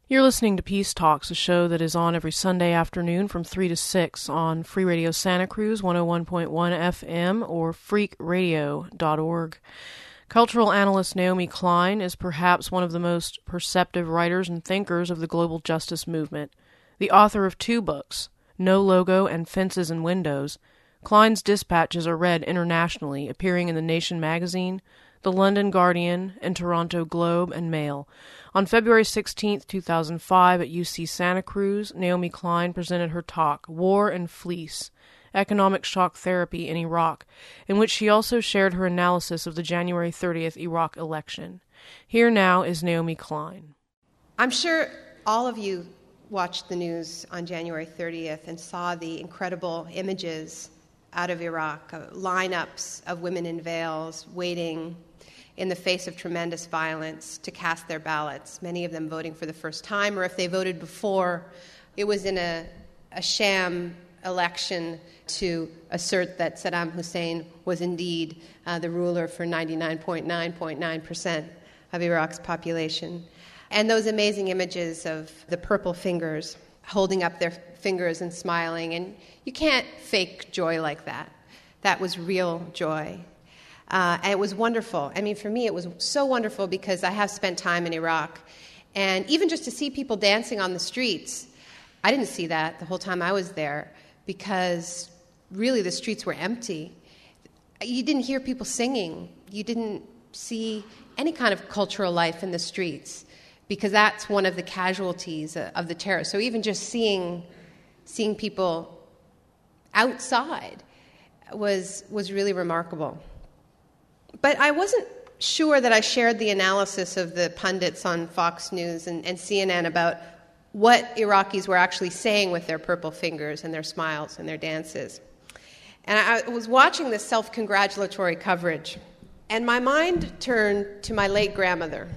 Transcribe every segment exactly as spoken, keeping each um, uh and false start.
You're listening to Peace Talks, a show that is on every Sunday afternoon from three to six on Free Radio Santa Cruz, one oh one point one F M, or freak radio dot org. Cultural analyst Naomi Klein is perhaps one of the most perceptive writers and thinkers of the global justice movement. The author of two books, No Logo and Fences and Windows, Klein's dispatches are read internationally, appearing in The Nation magazine, The London Guardian, and Toronto Globe and Mail. On February sixteenth, two thousand five, at U C Santa Cruz, Naomi Klein presented her talk, War and Fleece, Economic Shock Therapy in Iraq, in which she also shared her analysis of the January thirtieth Iraq election. Here now is Naomi Klein. I'm sure all of you watched the news on January thirtieth and saw the incredible images out of Iraq, uh, lineups of women in veils waiting in the face of tremendous violence to cast their ballots, many of them voting for the first time, or if they voted before, it was in a, a sham election to assert that Saddam Hussein was indeed uh, the ruler for ninety-nine point nine point nine percent of Iraq's population. And those amazing images of the purple fingers holding up their fingers and smiling, and you can't fake joy like that. That was real joy. Uh, and it was wonderful. I mean, for me, it was so wonderful because I have spent time in Iraq. And even just to see people dancing on the streets, I didn't see that the whole time I was there because really the streets were empty. You didn't hear people singing. You didn't see any kind of cultural life in the streets because that's one of the casualties of the terror. So even just seeing seeing people outside was was really remarkable. But I wasn't sure that I shared the analysis of the pundits on Fox News and, and C N N about what Iraqis were actually saying with their purple fingers and their smiles and their dances. And I was watching this self-congratulatory coverage, and my mind turned to my late grandmother.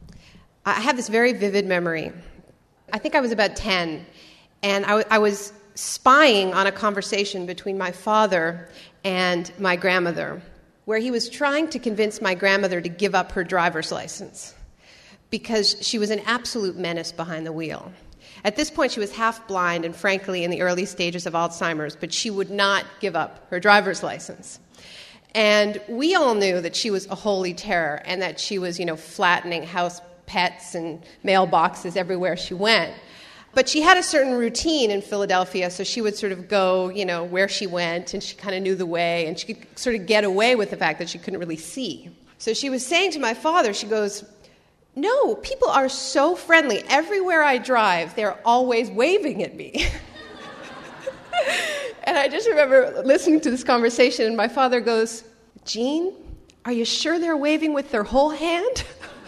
I have this very vivid memory. I think I was about ten, and I, w- I was spying on a conversation between my father and my grandmother, where he was trying to convince my grandmother to give up her driver's license because she was an absolute menace behind the wheel. At this point, she was half blind and, frankly, in the early stages of Alzheimer's, but she would not give up her driver's license. And we all knew that she was a holy terror and that she was, you know, flattening house pets and mailboxes everywhere she went. But she had a certain routine in Philadelphia, so she would sort of go, you know, where she went, and she kind of knew the way, and she could sort of get away with the fact that she couldn't really see. So she was saying to my father, she goes, "No, people are so friendly. Everywhere I drive, they're always waving at me." And I just remember listening to this conversation, and my father goes, "Jean, are you sure they're waving with their whole hand?"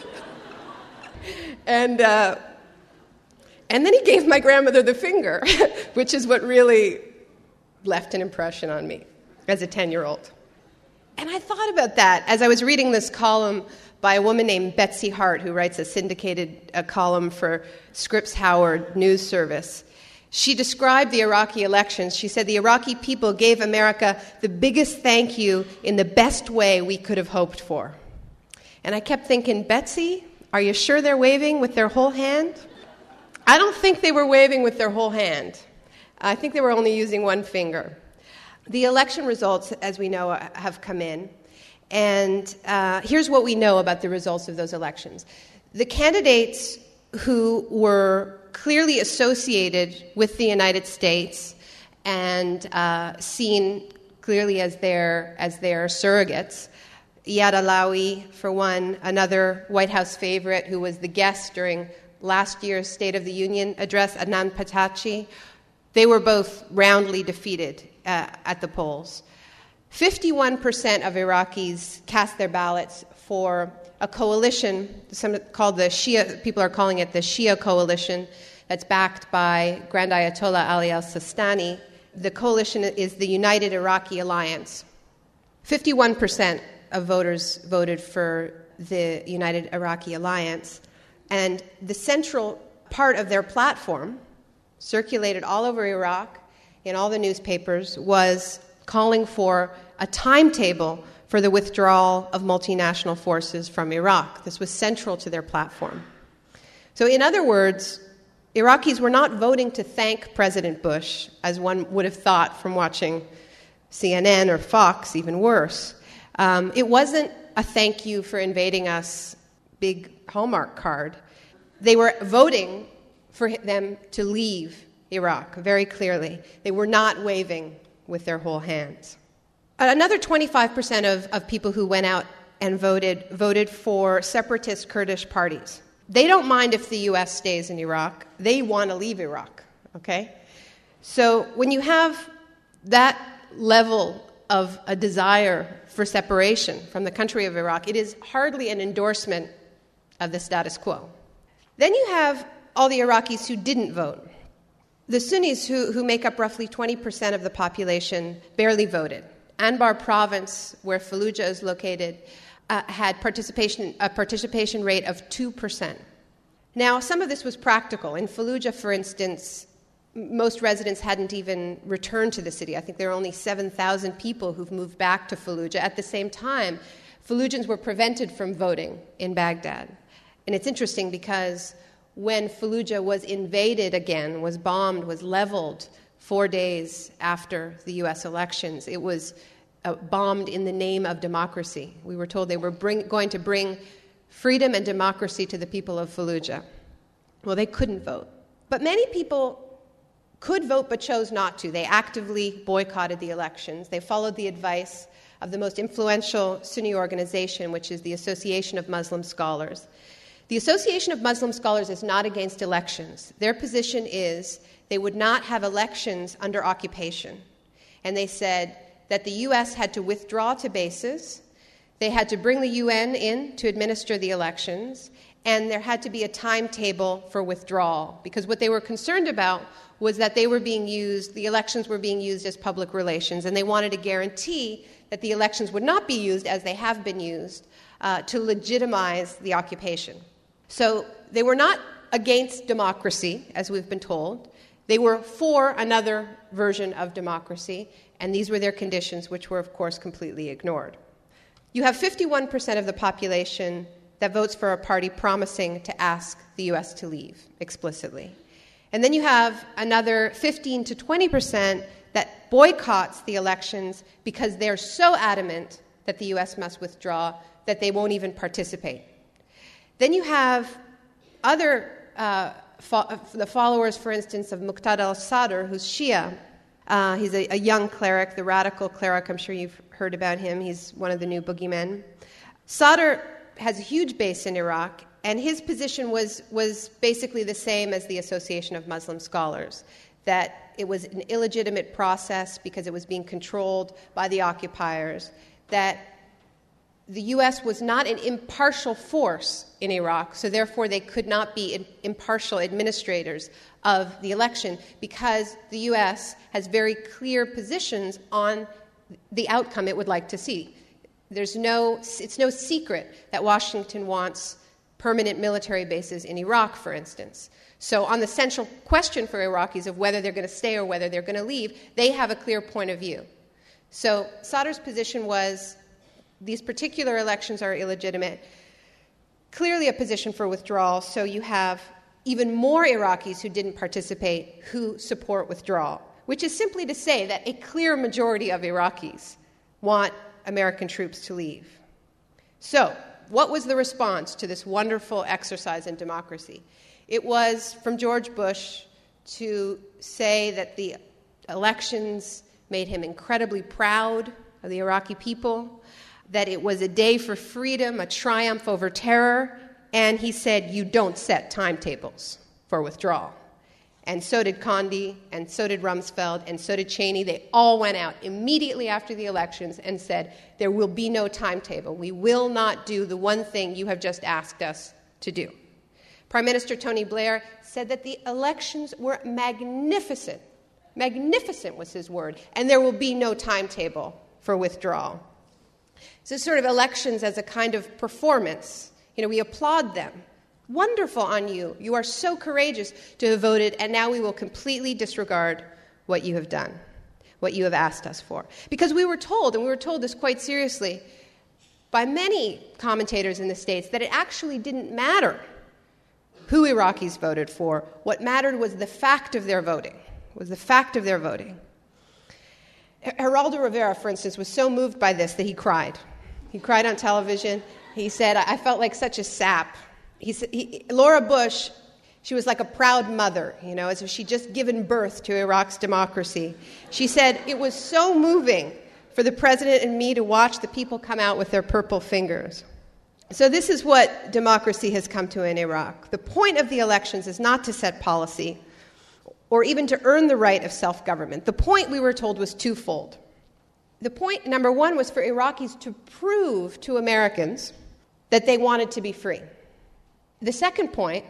and... uh And then he gave my grandmother the finger, which is what really left an impression on me as a ten-year-old. And I thought about that as I was reading this column by a woman named Betsy Hart, who writes a syndicated a column for Scripps Howard News Service. She described the Iraqi elections. She said, "The Iraqi people gave America the biggest thank you in the best way we could have hoped for." And I kept thinking, Betsy, are you sure they're waving with their whole hand? I don't think they were waving with their whole hand. I think they were only using one finger. The election results, as we know, have come in. And uh, here's what we know about the results of those elections. The candidates who were clearly associated with the United States and uh, seen clearly as their, as their surrogates, Iyad Allawi, for one, another White House favorite who was the guest during last year's State of the Union address, Adnan Patachi, they were both roundly defeated uh, at the polls. fifty-one percent of Iraqis cast their ballots for a coalition, some called the Shia, people are calling it the Shia coalition, that's backed by Grand Ayatollah Ali al-Sistani. The coalition is the United Iraqi Alliance. fifty-one percent of voters voted for the United Iraqi Alliance. And the central part of their platform, circulated all over Iraq, in all the newspapers, was calling for a timetable for the withdrawal of multinational forces from Iraq. This was central to their platform. So in other words, Iraqis were not voting to thank President Bush, as one would have thought from watching C N N or Fox, even worse. Um, it wasn't a thank you for invading us big Hallmark card. They were voting for them to leave Iraq, very clearly. They were not waving with their whole hands. Another twenty-five percent of, of people who went out and voted voted for separatist Kurdish parties. They don't mind if the U S stays in Iraq. They want to leave Iraq, okay? So when you have that level of a desire for separation from the country of Iraq, it is hardly an endorsement of the status quo. Then you have all the Iraqis who didn't vote. The Sunnis, who, who make up roughly twenty percent of the population, barely voted. Anbar province, where Fallujah is located, uh, had participation a participation rate of two percent. Now, some of this was practical. In Fallujah, for instance, most residents hadn't even returned to the city. I think there are only seven thousand people who've moved back to Fallujah. At the same time, Fallujans were prevented from voting in Baghdad. And it's interesting because when Fallujah was invaded again, was bombed, was leveled four days after the U S elections, it was uh, bombed in the name of democracy. We were told they were bring, going to bring freedom and democracy to the people of Fallujah. Well, they couldn't vote. But many people could vote but chose not to. They actively boycotted the elections. They followed the advice of the most influential Sunni organization, which is the Association of Muslim Scholars. The Association of Muslim Scholars is not against elections. Their position is they would not have elections under occupation. And they said that the U S had to withdraw to bases, they had to bring the U N in to administer the elections, and there had to be a timetable for withdrawal, because what they were concerned about was that they were being used, the elections were being used as public relations, and they wanted to guarantee that the elections would not be used, as they have been used, uh, to legitimize the occupation. So they were not against democracy, as we've been told. They were for another version of democracy, and these were their conditions, which were, of course, completely ignored. You have fifty-one percent of the population that votes for a party promising to ask the U S to leave explicitly. And then you have another fifteen to twenty percent that boycotts the elections because they're so adamant that the U S must withdraw that they won't even participate. Then you have other, uh, fo- the followers, for instance, of Muqtada al-Sadr, who's Shia. Uh, he's a, a young cleric, the radical cleric. I'm sure you've heard about him. He's one of the new boogeymen. Sadr has a huge base in Iraq, and his position was, was basically the same as the Association of Muslim Scholars, that it was an illegitimate process because it was being controlled by the occupiers, that the U S was not an impartial force in Iraq, so therefore they could not be impartial administrators of the election because the U S has very clear positions on the outcome it would like to see. There's no, it's no secret that Washington wants permanent military bases in Iraq, for instance. So on the central question for Iraqis of whether they're going to stay or whether they're going to leave, they have a clear point of view. So Sadr's position was these particular elections are illegitimate, clearly a position for withdrawal, so you have even more Iraqis who didn't participate who support withdrawal, which is simply to say that a clear majority of Iraqis want American troops to leave. So, what was the response to this wonderful exercise in democracy? It was from George Bush to say that the elections made him incredibly proud of the Iraqi people, that it was a day for freedom, a triumph over terror, and he said, you don't set timetables for withdrawal. And so did Condi, and so did Rumsfeld, and so did Cheney. They all went out immediately after the elections and said, there will be no timetable. We will not do the one thing you have just asked us to do. Prime Minister Tony Blair said that the elections were magnificent. Magnificent was his word, and there will be no timetable for withdrawal. So sort of elections as a kind of performance. You know, we applaud them. Wonderful on you. You are so courageous to have voted, and now we will completely disregard what you have done, what you have asked us for. Because we were told, and we were told this quite seriously, by many commentators in the States, that it actually didn't matter who Iraqis voted for. What mattered was the fact of their voting, was the fact of their voting. Geraldo Rivera, for instance, was so moved by this that he cried. He cried on television. He said, I felt like such a sap. He said, he, Laura Bush, she was like a proud mother, you know, as if she'd just given birth to Iraq's democracy. She said, it was so moving for the president and me to watch the people come out with their purple fingers. So this is what democracy has come to in Iraq. The point of the elections is not to set policy or even to earn the right of self-government. The point, we were told, was twofold. The point, number one, was for Iraqis to prove to Americans that they wanted to be free. The second point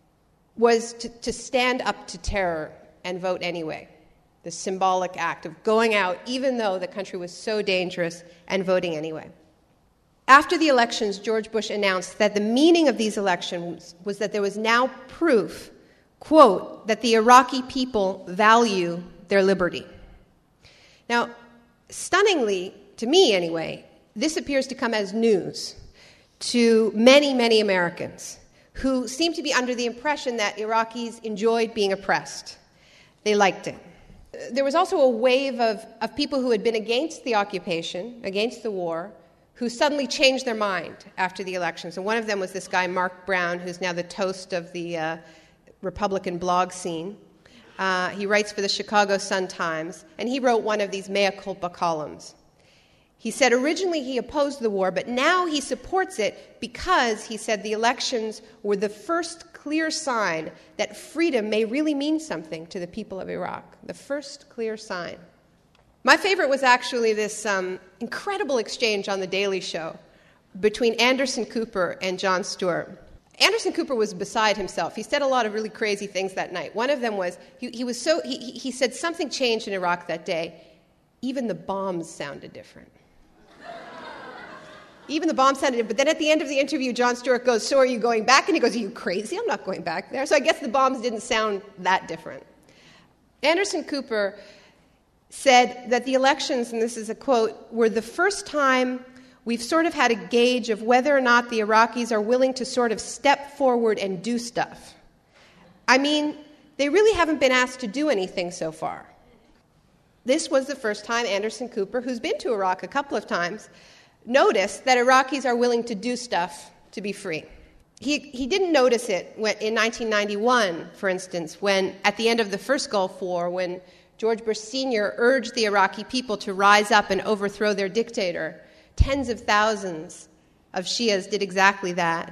was to, to stand up to terror and vote anyway. The symbolic act of going out, even though the country was so dangerous, and voting anyway. After the elections, George Bush announced that the meaning of these elections was that there was now proof, quote, that the Iraqi people value their liberty. Now, stunningly, to me anyway, this appears to come as news to many, many Americans who seem to be under the impression that Iraqis enjoyed being oppressed. They liked it. There was also a wave of, of people who had been against the occupation, against the war, who suddenly changed their mind after the elections. And one of them was this guy, Mark Brown, who's now the toast of the uh, Republican blog scene. Uh, he writes for the Chicago Sun-Times, and he wrote one of these mea culpa columns. He said originally he opposed the war, but now he supports it because, he said, the elections were the first clear sign that freedom may really mean something to the people of Iraq. The first clear sign. My favorite was actually this um, incredible exchange on The Daily Show between Anderson Cooper and Jon Stewart. Anderson Cooper was beside himself. He said a lot of really crazy things that night. One of them was, he, he was so, he, he said something changed in Iraq that day. Even the bombs sounded different. Even the bombs sounded different. But then at the end of the interview, Jon Stewart goes, so are you going back? And he goes, are you crazy? I'm not going back there. So I guess the bombs didn't sound that different. Anderson Cooper said that the elections, and this is a quote, were the first time we've sort of had a gauge of whether or not the Iraqis are willing to sort of step forward and do stuff. I mean, they really haven't been asked to do anything so far. This was the first time Anderson Cooper, who's been to Iraq a couple of times, noticed that Iraqis are willing to do stuff to be free. He, he didn't notice it when, in nineteen ninety-one, for instance, when at the end of the first Gulf War, when George Bush Senior urged the Iraqi people to rise up and overthrow their dictator. Tens of thousands of Shias did exactly that.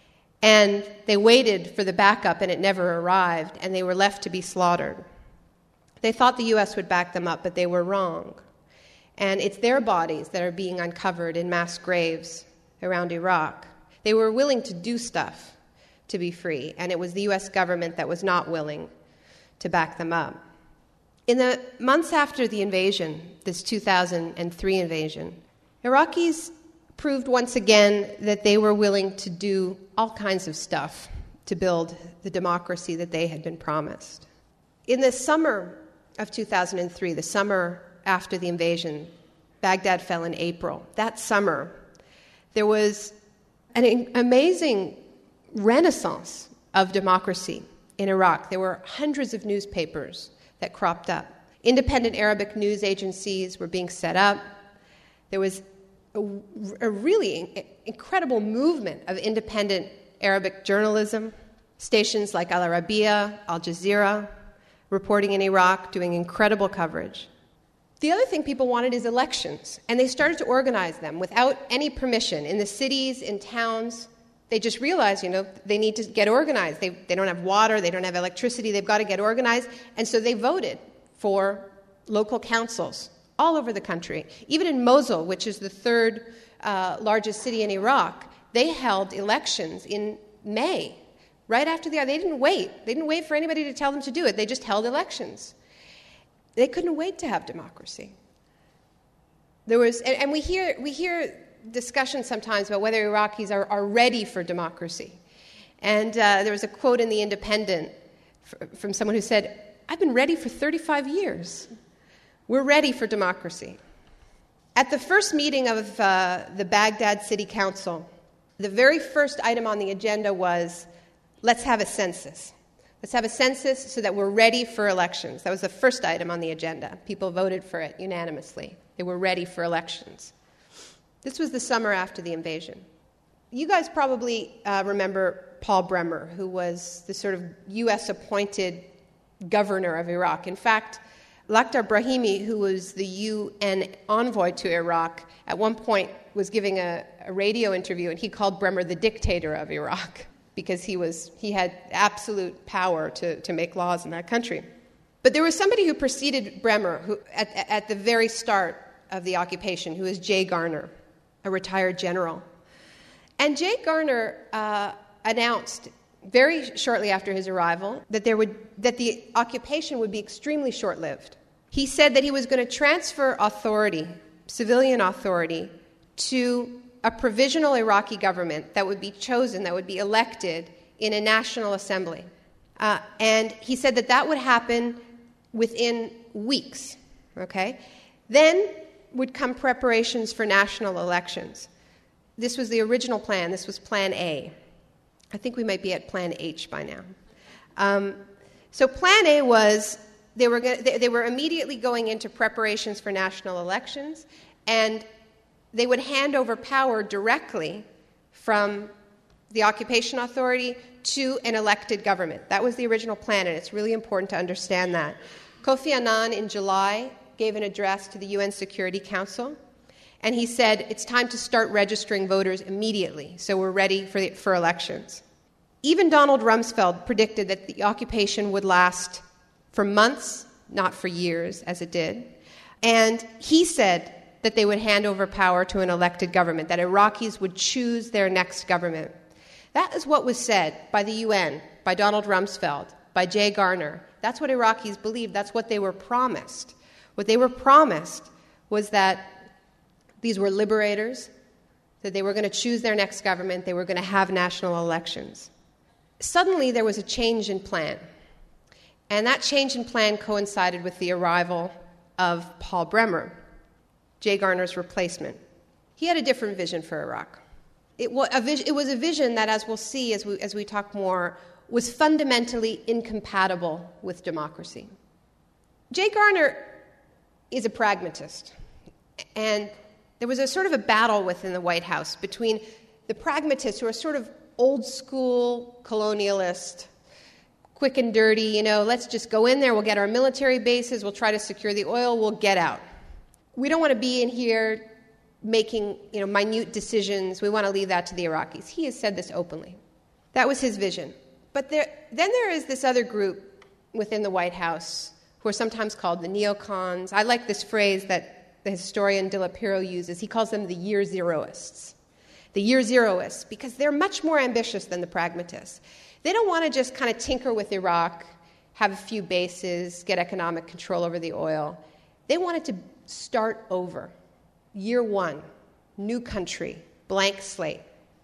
And they waited for the backup, and it never arrived, and they were left to be slaughtered. They thought the U S would back them up, but they were wrong. And it's their bodies that are being uncovered in mass graves around Iraq. They were willing to do stuff to be free, and it was the U S government that was not willing to back them up. In the months after the invasion, this two thousand three invasion, Iraqis proved once again that they were willing to do all kinds of stuff to build the democracy that they had been promised. In the summer of two thousand three, the summer after the invasion, Baghdad fell in April. That summer, there was an amazing renaissance of democracy in Iraq. There were hundreds of newspapers that cropped up. Independent Arabic news agencies were being set up. There was a, a really incredible movement of independent Arabic journalism. Stations like Al Arabiya, Al Jazeera, reporting in Iraq, doing incredible coverage. The other thing people wanted is elections, and they started to organize them without any permission in the cities, in towns. They just realized, you know, they need to get organized. They, they don't have water, they don't have electricity, they've got to get organized. And so they voted for local councils all over the country. Even in Mosul, which is the third uh, largest city in Iraq, they held elections in May, right after the... They didn't wait. They didn't wait for anybody to tell them to do it. They just held elections. They couldn't wait to have democracy. There was... And, and we hear we hear... discussion sometimes about whether Iraqis are, are ready for democracy. And uh, there was a quote in The Independent f- from someone who said, I've been ready for thirty-five years. We're ready for democracy. At the first meeting of uh, the Baghdad City Council, the very first item on the agenda was let's have a census. Let's have a census so that we're ready for elections. That was the first item on the agenda. People voted for it unanimously. They were ready for elections. This was the summer after the invasion. You guys probably uh, remember Paul Bremer, who was the sort of U S-appointed governor of Iraq. In fact, Lakhdar Brahimi, who was the U N envoy to Iraq, at one point was giving a, a radio interview, and he called Bremer the dictator of Iraq because he was he had absolute power to, to make laws in that country. But there was somebody who preceded Bremer who, at, at the very start of the occupation, who was Jay Garner, a retired general. And Jay Garner uh, announced very shortly after his arrival that there would that the occupation would be extremely short-lived. He said that he was going to transfer authority, civilian authority, to a provisional Iraqi government that would be chosen, that would be elected in a national assembly. Uh, and he said that that would happen within weeks, okay? Then would come preparations for national elections. This was the original plan. This was Plan A. I think we might be at Plan H by now. Um, so Plan A was they were go- they, they were immediately going into preparations for national elections, and they would hand over power directly from the occupation authority to an elected government. That was the original plan, and it's really important to understand that. Kofi Annan in July gave an address to the U N Security Council, and he said it's time to start registering voters immediately, so we're ready for, the, for elections. Even Donald Rumsfeld predicted that the occupation would last for months, not for years, as it did. And he said that they would hand over power to an elected government, that Iraqis would choose their next government. That is what was said by the U N, by Donald Rumsfeld, by Jay Garner. That's what Iraqis believed. That's what they were promised. What they were promised was that these were liberators, that they were going to choose their next government, they were going to have national elections. Suddenly, there was a change in plan. And that change in plan coincided with the arrival of Paul Bremer, Jay Garner's replacement. He had a different vision for Iraq. It was a vision, it was a vision that, as we'll see as we, as we talk more, was fundamentally incompatible with democracy. Jay Garner is a pragmatist. And there was a sort of a battle within the White House between the pragmatists, who are sort of old-school colonialist, quick and dirty, you know, let's just go in there, we'll get our military bases, we'll try to secure the oil, we'll get out. We don't want to be in here making, you know, minute decisions. We want to leave that to the Iraqis. He has said this openly. That was his vision. But there, then there is this other group within the White House who are sometimes called the neocons. I like this phrase that the historian De La Piro uses. He calls them the year zeroists. The year zeroists, because they're much more ambitious than the pragmatists. They don't want to just kind of tinker with Iraq, have a few bases, get economic control over the oil. They wanted to start over. Year one, new country, blank slate.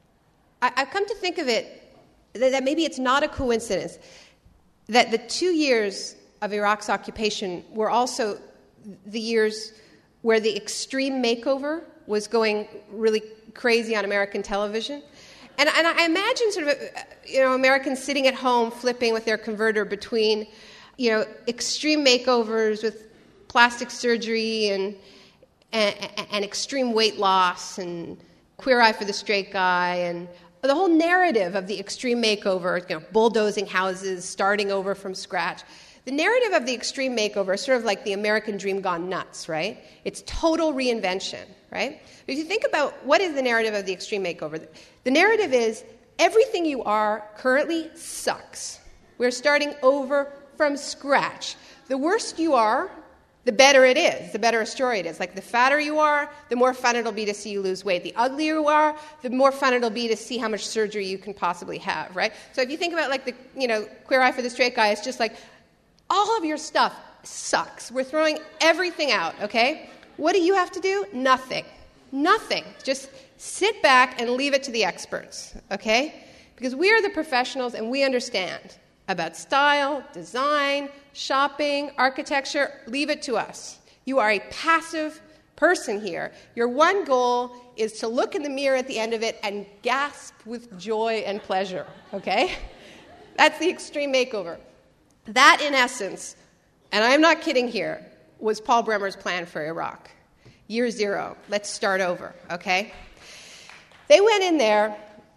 I, I've come to think of it that, that maybe it's not a coincidence that the two years of Iraq's occupation were also the years where the extreme makeover was going really crazy on American television. And, and I imagine sort of, you know, Americans sitting at home flipping with their converter between, you know, extreme makeovers with plastic surgery and, and, and extreme weight loss and Queer Eye for the Straight Guy and the whole narrative of the extreme makeover, you know, bulldozing houses, starting over from scratch. The narrative of the extreme makeover is sort of like the American dream gone nuts, right? It's total reinvention, right? But if you think about what is the narrative of the extreme makeover, the narrative is everything you are currently sucks. We're starting over from scratch. The worse you are, the better it is, the better a story it is. Like the fatter you are, the more fun it'll be to see you lose weight. The uglier you are, the more fun it'll be to see how much surgery you can possibly have, right? So if you think about like the, you know, Queer Eye for the Straight Guy, it's just like, all of your stuff sucks. We're throwing everything out, okay? What do you have to do? Nothing. Nothing. Just sit back and leave it to the experts, okay? Because we are the professionals and we understand about style, design, shopping, architecture. Leave it to us. You are a passive person here. Your one goal is to look in the mirror at the end of it and gasp with joy and pleasure, okay? That's the extreme makeover. That, in essence, and I'm not kidding here, was Paul Bremer's plan for Iraq. Year zero. Let's start over, okay? They went in there,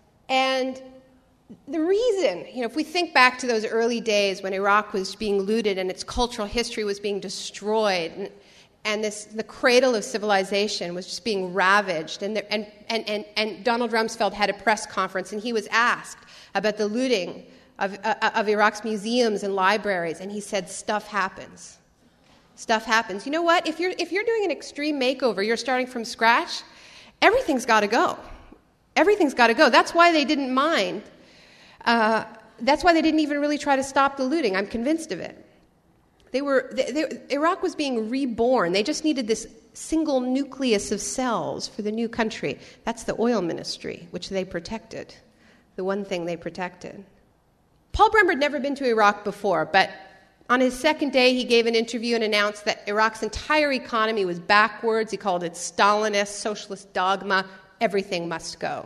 and the reason, you know, if we think back to those early days when Iraq was being looted and its cultural history was being destroyed, and, and this the cradle of civilization was just being ravaged, and, the, and, and, and, and Donald Rumsfeld had a press conference, and he was asked about the looting of, uh, of Iraq's museums and libraries, and he said, stuff happens. Stuff happens. You know what? If you're, if you're doing an extreme makeover, you're starting from scratch, everything's got to go. Everything's got to go. That's why they didn't mind. Uh, that's why they didn't even really try to stop the looting. I'm convinced of it. They were they, they, Iraq was being reborn. They just needed this single nucleus of cells for the new country. That's the oil ministry, which they protected. The one thing they protected. Paul Bremer had never been to Iraq before, but on his second day, he gave an interview and announced that Iraq's entire economy was backwards. He called it Stalinist, socialist dogma. Everything must go.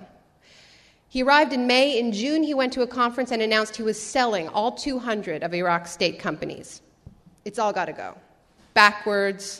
He arrived in May. In June, he went to a conference and announced he was selling all two hundred of Iraq's state companies. It's all got to go. Backwards,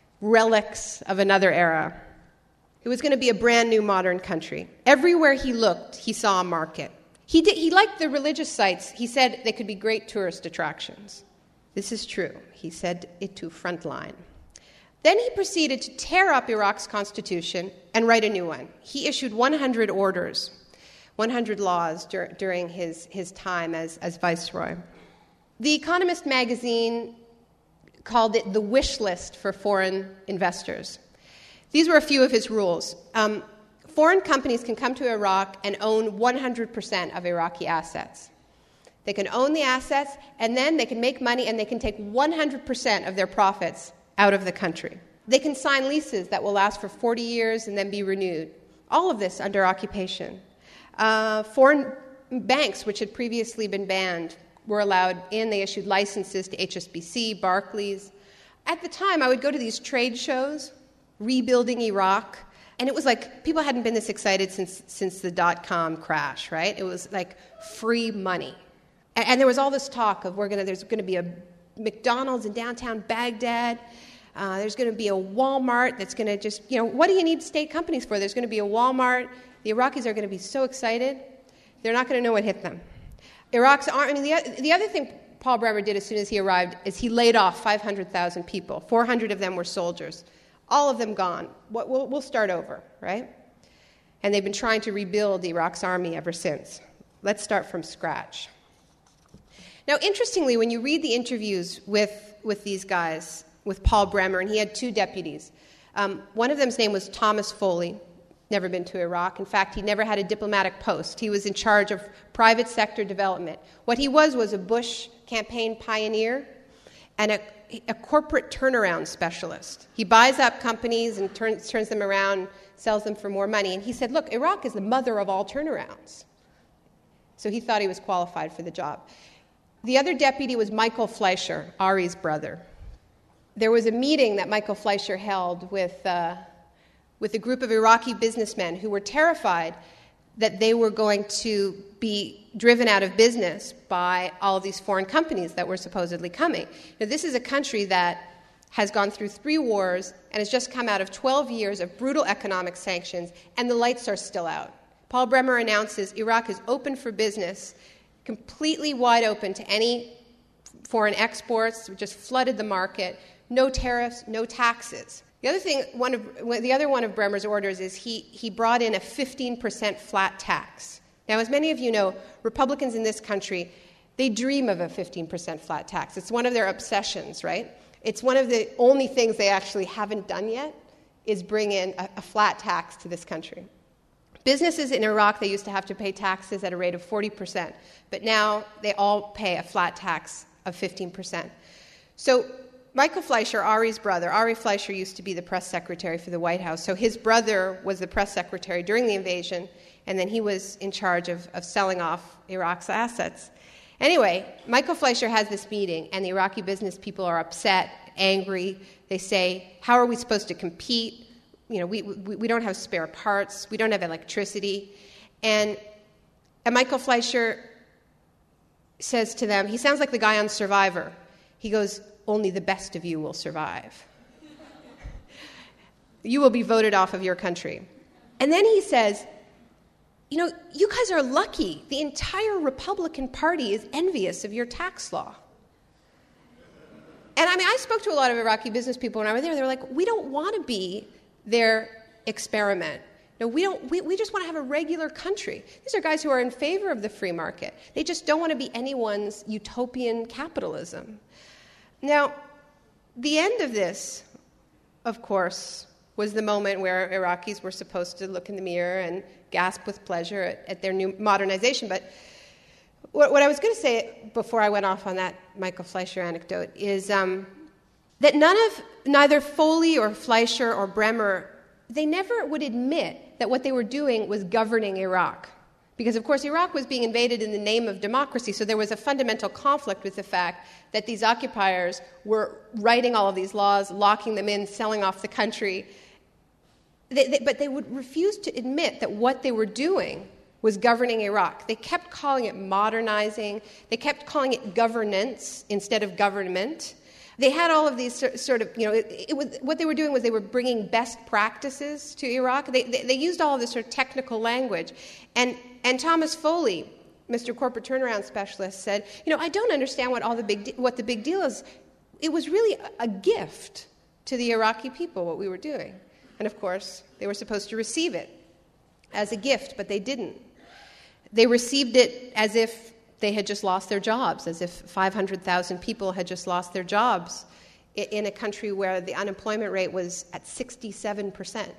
relics of another era. It was going to be a brand new modern country. Everywhere he looked, he saw a market. He, did, he liked the religious sites. He said they could be great tourist attractions. This is true. He said it to Frontline. Then he proceeded to tear up Iraq's constitution and write a new one. He issued one hundred orders, one hundred laws dur- during his, his time as, as viceroy. The Economist magazine called it the wish list for foreign investors. These were a few of his rules. Um, foreign companies can come to Iraq and own one hundred percent of Iraqi assets. They can own the assets, and then they can make money, and they can take one hundred percent of their profits out of the country. They can sign leases that will last for forty years and then be renewed. All of this under occupation. Uh, foreign banks, which had previously been banned, were allowed in. They issued licenses to H S B C, Barclays. At the time, I would go to these trade shows, Rebuilding Iraq, and it was like people hadn't been this excited since since the dot-com crash, right? It was like free money. And, and there was all this talk of we're gonna there's going to be a McDonald's in downtown Baghdad. Uh, there's going to be a Walmart that's going to just, you know, what do you need state companies for? There's going to be a Walmart. The Iraqis are going to be so excited, they're not going to know what hit them. Iraq's army, I mean, the, the other thing Paul Bremer did as soon as he arrived is he laid off five hundred thousand people. four hundred of them were soldiers. All of them gone. We'll, we'll start over, right? And they've been trying to rebuild Iraq's army ever since. Let's start from scratch. Now, interestingly, when you read the interviews with, with these guys, with Paul Bremer, and he had two deputies. Um, one of them's name was Thomas Foley, never been to Iraq. In fact, he never had a diplomatic post. He was in charge of private sector development. What he was was a Bush campaign pioneer and a, a corporate turnaround specialist. He buys up companies and turns, turns them around, sells them for more money. And he said, look, Iraq is the mother of all turnarounds. So he thought he was qualified for the job. The other deputy was Michael Fleischer, Ari's brother. There was a meeting that Michael Fleischer held with, uh, with a group of Iraqi businessmen who were terrified that they were going to be driven out of business by all of these foreign companies that were supposedly coming. Now, this is a country that has gone through three wars and has just come out of twelve years of brutal economic sanctions, and the lights are still out. Paul Bremer announces Iraq is open for business, completely wide open to any foreign exports. We just flooded the market. No tariffs, no taxes. The other thing, one of the other one of Bremer's orders is he he brought in a fifteen percent flat tax. Now, as many of you know, Republicans in this country, they dream of a fifteen percent flat tax. It's one of their obsessions, right? It's one of the only things they actually haven't done yet is bring in a, a flat tax to this country. Businesses in Iraq, they used to have to pay taxes at a rate of forty percent, but now they all pay a flat tax of fifteen percent. So Michael Fleischer, Ari's brother, Ari Fleischer used to be the press secretary for the White House, so his brother was the press secretary during the invasion, and then he was in charge of, of selling off Iraq's assets. Anyway, Michael Fleischer has this meeting, and the Iraqi business people are upset, angry. They say, how are we supposed to compete? You know, we, we, we don't have spare parts. We don't have electricity. And, and Michael Fleischer says to them, he sounds like the guy on Survivor. He goes, "Only the best of you will survive. You will be voted off of your country." And then he says, "You know, you guys are lucky. The entire Republican Party is envious of your tax law." And I mean, I spoke to a lot of Iraqi business people when I was there. They were like, "We don't want to be their experiment. No, we don't. We, we just want to have a regular country." These are guys who are in favor of the free market. They just don't want to be anyone's utopian capitalism. Now, the end of this, of course, was the moment where Iraqis were supposed to look in the mirror and gasp with pleasure at, at their new modernization. But what, what I was going to say before I went off on that Michael Fleischer anecdote is um, that none of, neither Foley or Fleischer or Bremer, they never would admit that what they were doing was governing Iraq. Because, of course, Iraq was being invaded in the name of democracy, so there was a fundamental conflict with the fact that these occupiers were writing all of these laws, locking them in, selling off the country. They, they, but they would refuse to admit that what they were doing was governing Iraq. They kept calling it modernizing. They kept calling it governance instead of government. They had all of these sort of, you know, it, it was, what they were doing was they were bringing best practices to Iraq. They, they, they used all of this sort of technical language. And, and Thomas Foley, Mister Corporate Turnaround Specialist, said, you know, I don't understand what all the big de- what the big deal is. It was really a, a gift to the Iraqi people, what we were doing. And, of course, they were supposed to receive it as a gift, but they didn't. They received it as if they had just lost their jobs, as if five hundred thousand people had just lost their jobs in a country where the unemployment rate was at sixty-seven percent.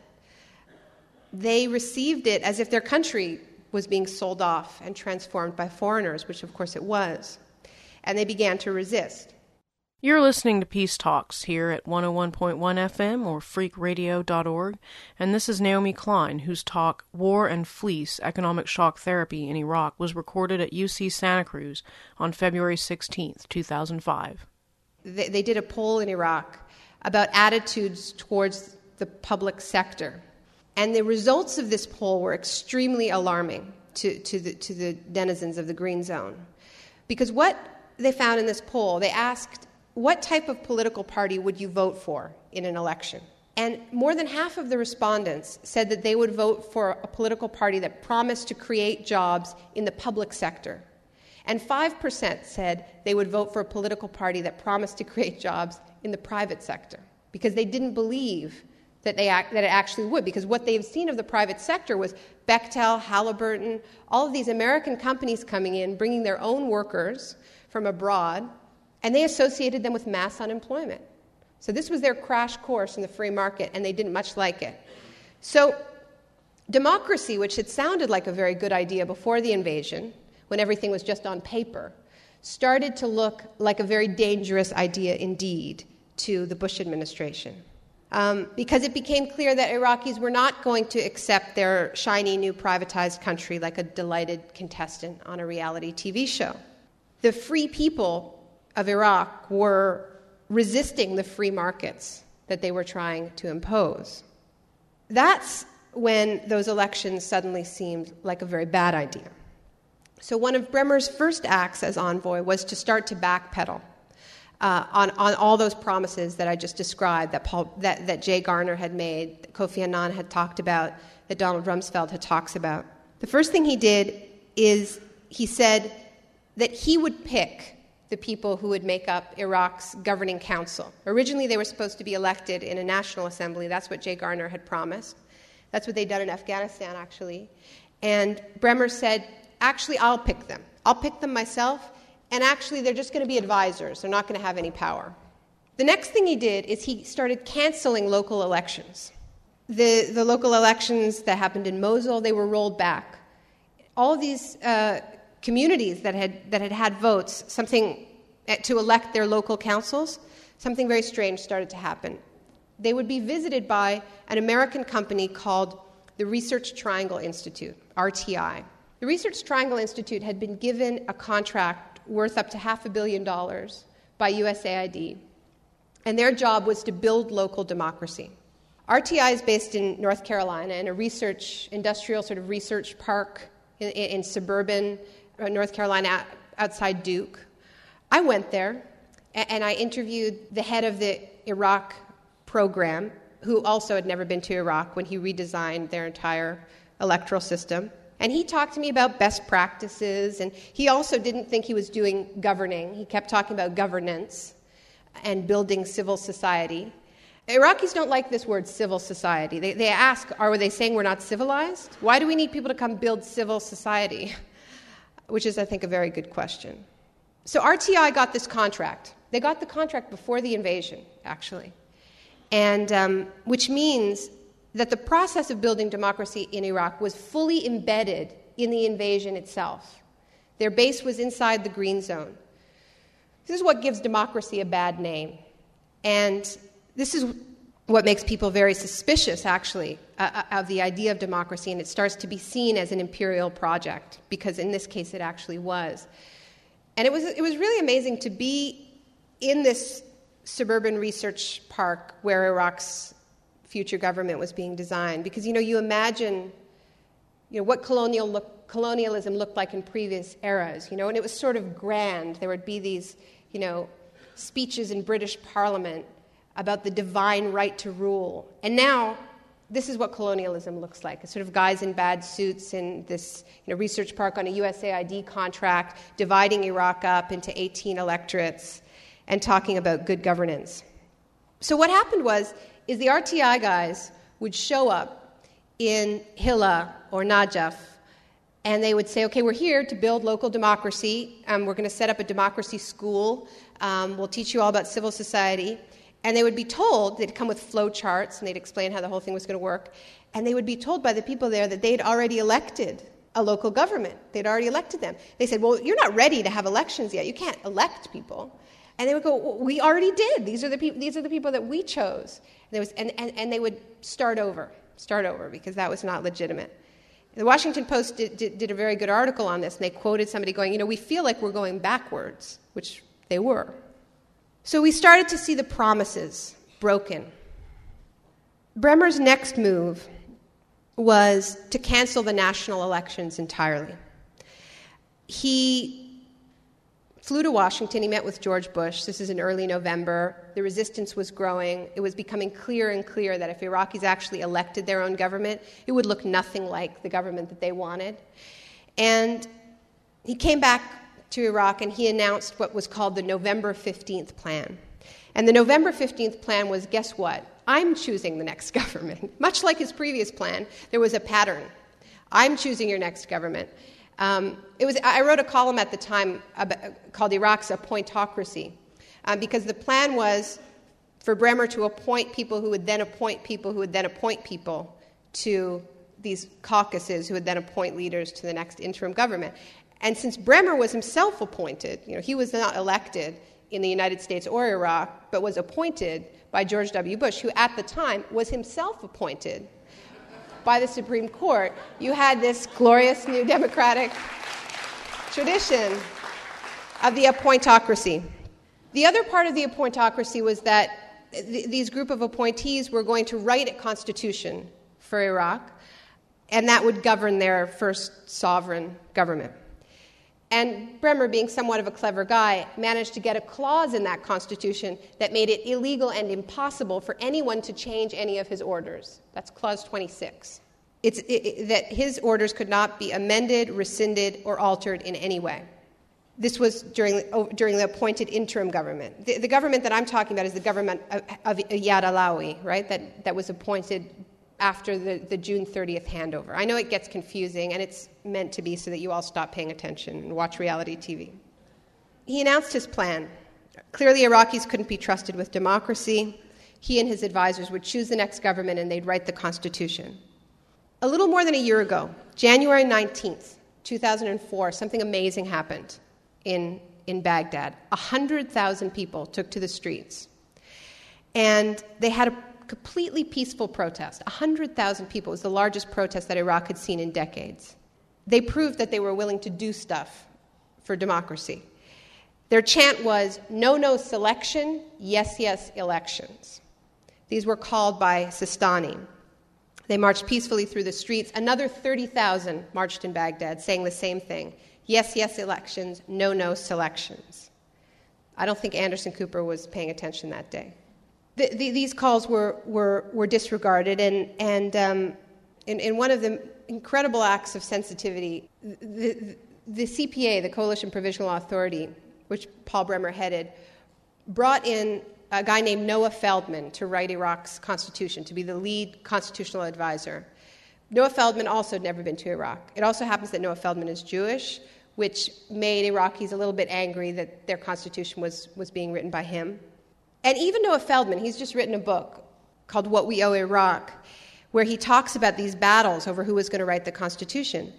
They received it as if their country was being sold off and transformed by foreigners, which of course it was. And they began to resist. You're listening to Peace Talks here at one oh one point one F M or freak radio dot org, and this is Naomi Klein, whose talk, War and Fleece, Economic Shock Therapy in Iraq, was recorded at U C Santa Cruz on February sixteenth, two thousand five. They, they did a poll in Iraq about attitudes towards the public sector, and the results of this poll were extremely alarming to, to, the, to the denizens of the Green Zone. Because what they found in this poll, they asked, what type of political party would you vote for in an election? And more than half of the respondents said that they would vote for a political party that promised to create jobs in the public sector. And five percent said they would vote for a political party that promised to create jobs in the private sector, because they didn't believe that, they act, that it actually would, because what they've seen of the private sector was Bechtel, Halliburton, all of these American companies coming in, bringing their own workers from abroad, and they associated them with mass unemployment. So this was their crash course in the free market, and they didn't much like it. So democracy, which had sounded like a very good idea before the invasion, when everything was just on paper, started to look like a very dangerous idea indeed to the Bush administration. Um, because it became clear that Iraqis were not going to accept their shiny new privatized country like a delighted contestant on a reality T V show. The free people of Iraq were resisting the free markets that they were trying to impose. That's when those elections suddenly seemed like a very bad idea. So one of Bremer's first acts as envoy was to start to backpedal uh, on, on all those promises that I just described, that, Paul, that, that Jay Garner had made, that Kofi Annan had talked about, that Donald Rumsfeld had talks about. The first thing he did is he said that he would pick the people who would make up Iraq's governing council. Originally, they were supposed to be elected in a national assembly. That's what Jay Garner had promised. That's what they'd done in Afghanistan, actually. And Bremer said, actually, I'll pick them. I'll pick them myself, and actually, they're just going to be advisors. They're not going to have any power. The next thing he did is he started canceling local elections. The, the local elections that happened in Mosul, they were rolled back. All of these uh, communities that had that had had votes, something to elect their local councils, something very strange started to happen. They would be visited by an American company called the Research Triangle Institute, R T I. The Research Triangle Institute had been given a contract worth up to half a billion dollars by U S A I D, and their job was to build local democracy. R T I is based in North Carolina in a research, industrial sort of research park in, in, in suburban North Carolina, outside Duke. I went there, and I interviewed the head of the Iraq program, who also had never been to Iraq when he redesigned their entire electoral system. And he talked to me about best practices, and he also didn't think he was doing governing. He kept talking about governance and building civil society. Iraqis don't like this word, civil society. They, they ask, are they saying we're not civilized? Why do we need people to come build civil society? Which is, I think, a very good question. So R T I got this contract. They got the contract before the invasion, actually, and um, which means that the process of building democracy in Iraq was fully embedded in the invasion itself. Their base was inside the green zone. This is what gives democracy a bad name. And this is what makes people very suspicious, actually, uh, of the idea of democracy, and it starts to be seen as an imperial project, because in this case it actually was. And it was, it was really amazing to be in this suburban research park where Iraq's future government was being designed, because, you know, you imagine, you know, what colonial look, colonialism looked like in previous eras, you know, and it was sort of grand. There would be these, you know, speeches in British Parliament about the divine right to rule. And now, this is what colonialism looks like. It's sort of guys in bad suits in this, you know, research park on a U S A I D contract, dividing Iraq up into eighteen electorates and talking about good governance. So what happened was, is the R T I guys would show up in Hilla or Najaf, and they would say, okay, we're here to build local democracy. Um, we're going to set up a democracy school. Um, we'll teach you all about civil society. And they would be told, they'd come with flow charts, and they'd explain how the whole thing was going to work, and they would be told by the people there that they'd already elected a local government. They'd already elected them. They said, well, you're not ready to have elections yet. You can't elect people. And they would go, well, we already did. These are the people, these are the people that we chose. And, there was, and, and, and they would start over, start over, because that was not legitimate. The Washington Post did, did, did a very good article on this, and they quoted somebody going, you know, we feel like we're going backwards, which they were. So we started to see the promises broken. Bremer's next move was to cancel the national elections entirely. He flew to Washington. He met with George Bush. This is in early November. The resistance was growing. It was becoming clearer and clearer that if Iraqis actually elected their own government, it would look nothing like the government that they wanted. And he came back to Iraq, and he announced what was called the November fifteenth Plan. And the November fifteenth Plan was, guess what? I'm choosing the next government. Much like his previous plan, there was a pattern. I'm choosing your next government. Um, it was, I wrote a column at the time about, called Iraq's Appointocracy, um, because the plan was for Bremer to appoint people who would then appoint people who would then appoint people to these caucuses who would then appoint leaders to the next interim government. And since Bremer was himself appointed, you know, he was not elected in the United States or Iraq, but was appointed by George W. Bush, who at the time was himself appointed by the Supreme Court, you had this glorious new democratic tradition of the appointocracy. The other part of the appointocracy was that th- these group of appointees were going to write a constitution for Iraq, and that would govern their first sovereign government. And Bremer, being somewhat of a clever guy, managed to get a clause in that constitution that made it illegal and impossible for anyone to change any of his orders. That's clause twenty-six. It's it, it, that his orders could not be amended, rescinded, or altered in any way. This was during, oh, during the appointed interim government. The, the government that I'm talking about is the government of, of Iyad Allawi, right, that, that was appointed after the, the June thirtieth handover. I know it gets confusing, and it's meant to be so that you all stop paying attention and watch reality T V. He announced his plan. Clearly, Iraqis couldn't be trusted with democracy. He and his advisors would choose the next government, and they'd write the Constitution. A little more than a year ago, January nineteenth, two thousand four, something amazing happened in, in Baghdad. one hundred thousand people took to the streets, and they had a completely peaceful protest. one hundred thousand people was the largest protest that Iraq had seen in decades. They proved that they were willing to do stuff for democracy. Their chant was, no, no selection, yes, yes elections. These were called by Sistani. They marched peacefully through the streets. Another thirty thousand marched in Baghdad, saying the same thing. Yes, yes elections, no, no selections. I don't think Anderson Cooper was paying attention that day. The, the, these calls were, were, were disregarded, and, and um, in, in one of the incredible acts of sensitivity, the, the, the C P A, the Coalition Provisional Authority, which Paul Bremer headed, brought in a guy named Noah Feldman to write Iraq's constitution, to be the lead constitutional advisor. Noah Feldman also had never been to Iraq. It also happens that Noah Feldman is Jewish, which made Iraqis a little bit angry that their constitution was, was being written by him. And even Noah Feldman, he's just written a book called What We Owe Iraq, where he talks about these battles over who was going to write the constitution.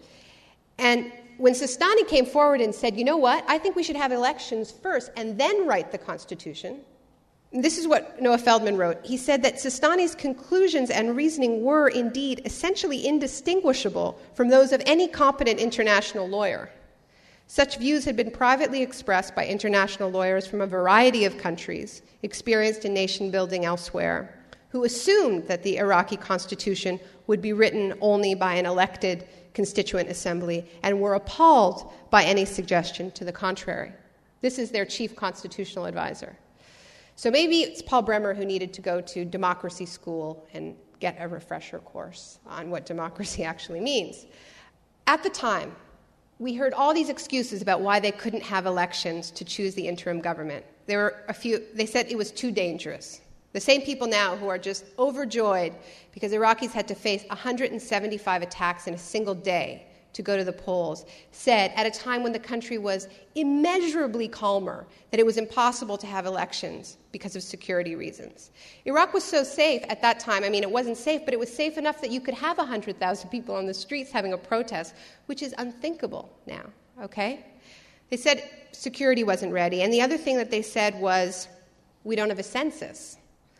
And when Sistani came forward and said, you know what, I think we should have elections first and then write the constitution, this is what Noah Feldman wrote. He said that Sistani's conclusions and reasoning were indeed essentially indistinguishable from those of any competent international lawyer. Such views had been privately expressed by international lawyers from a variety of countries, experienced in nation building elsewhere, who assumed that the Iraqi constitution would be written only by an elected constituent assembly and were appalled by any suggestion to the contrary. This is their chief constitutional advisor. So maybe it's Paul Bremer who needed to go to democracy school and get a refresher course on what democracy actually means. At the time, we heard all these excuses about why they couldn't have elections to choose the interim government. There were a few, they said it was too dangerous. The same people now who are just overjoyed because Iraqis had to face one hundred seventy-five attacks in a single day to go to the polls, said at a time when the country was immeasurably calmer that it was impossible to have elections because of security reasons. Iraq was so safe at that time. I mean, it wasn't safe, but it was safe enough that you could have one hundred thousand people on the streets having a protest, which is unthinkable now, okay? They said security wasn't ready. And the other thing that they said was, we don't have a census.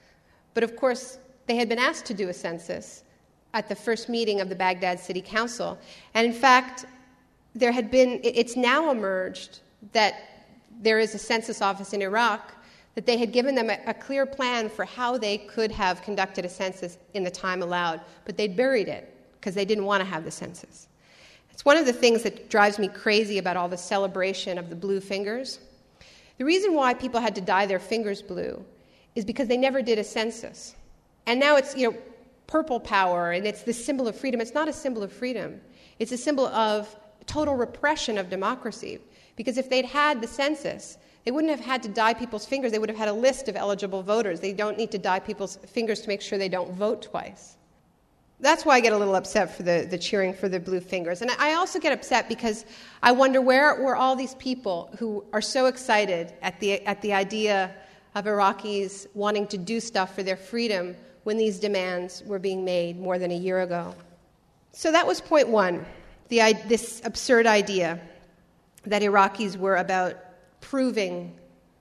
But of course, they had been asked to do a census at the first meeting of the Baghdad City Council. And in fact, there had been, it's now emerged that there is a census office in Iraq, that they had given them a, a clear plan for how they could have conducted a census in the time allowed, but they'd buried it because they didn't want to have the census. It's one of the things that drives me crazy about all the celebration of the blue fingers. The reason why people had to dye their fingers blue is because they never did a census. And now it's, you know, purple power, and it's the symbol of freedom. It's not a symbol of freedom. It's a symbol of total repression of democracy. Because if they'd had the census, they wouldn't have had to dye people's fingers. They would have had a list of eligible voters. They don't need to dye people's fingers to make sure they don't vote twice. That's why I get a little upset for the, the cheering for the blue fingers. And I also get upset because I wonder where were all these people who are so excited at the, at the idea of Iraqis wanting to do stuff for their freedom when these demands were being made more than a year ago. So that was point one, the, this absurd idea that Iraqis were about proving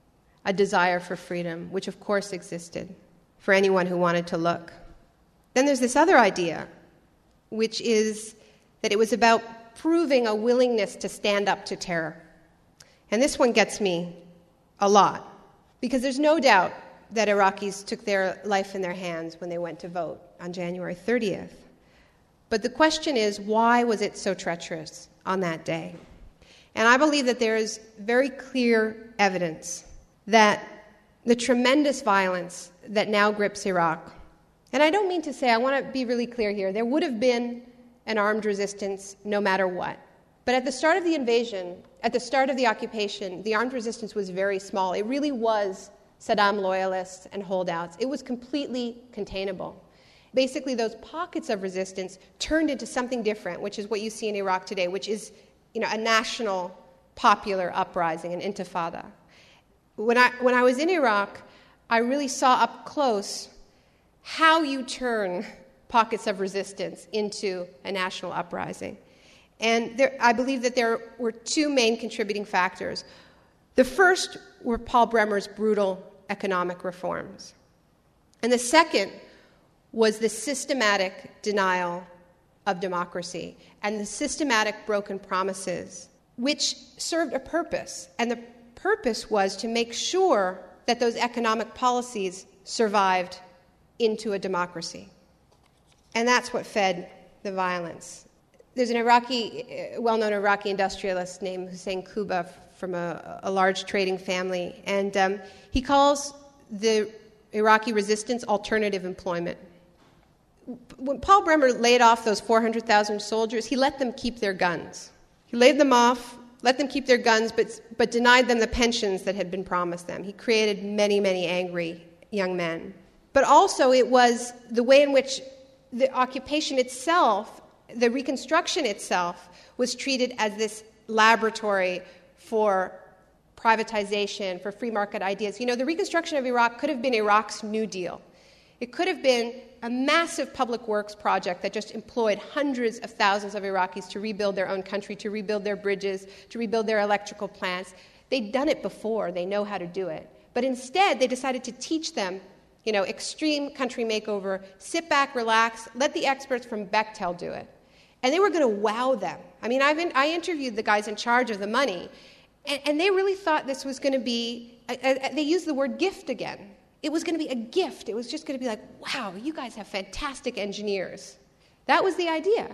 a desire for freedom, which of course existed for anyone who wanted to look. Then there's this other idea, which is that it was about proving a willingness to stand up to terror. And this one gets me a lot, because there's no doubt that Iraqis took their life in their hands when they went to vote on January thirtieth. But the question is, why was it so treacherous on that day? And I believe that there is very clear evidence that the tremendous violence that now grips Iraq, and I don't mean to say, I want to be really clear here, there would have been an armed resistance no matter what. But at the start of the invasion, at the start of the occupation, the armed resistance was very small. It really was Saddam loyalists and holdouts. It was completely containable. Basically, those pockets of resistance turned into something different, which is what you see in Iraq today, which is, you know, a national popular uprising, an intifada. When I, when I was in Iraq, I really saw up close how you turn pockets of resistance into a national uprising. And there, I believe that there were two main contributing factors. The first were Paul Bremer's brutal economic reforms. And the second was the systematic denial of democracy and the systematic broken promises, which served a purpose. And the purpose was to make sure that those economic policies survived into a democracy. And that's what fed the violence. There's an Iraqi, well-known Iraqi industrialist named Hussein Kuba from a, a large trading family, and um, he calls the Iraqi resistance alternative employment. When Paul Bremer laid off those four hundred thousand soldiers, he let them keep their guns. He laid them off, let them keep their guns, but, but denied them the pensions that had been promised them. He created many, many angry young men. But also it was the way in which the occupation itself, the Reconstruction itself, was treated as this laboratory for privatization, for free market ideas. You know, the Reconstruction of Iraq could have been Iraq's New Deal. It could have been a massive public works project that just employed hundreds of thousands of Iraqis to rebuild their own country, to rebuild their bridges, to rebuild their electrical plants. They'd done it before. They know how to do it. But instead, they decided to teach them, you know, extreme country makeover, sit back, relax, let the experts from Bechtel do it. And they were going to wow them. I mean, I've in, I interviewed the guys in charge of the money, and, and they really thought this was going to be, a, a, they used the word gift again. It was going to be a gift. It was just going to be like, wow, you guys have fantastic engineers. That was the idea.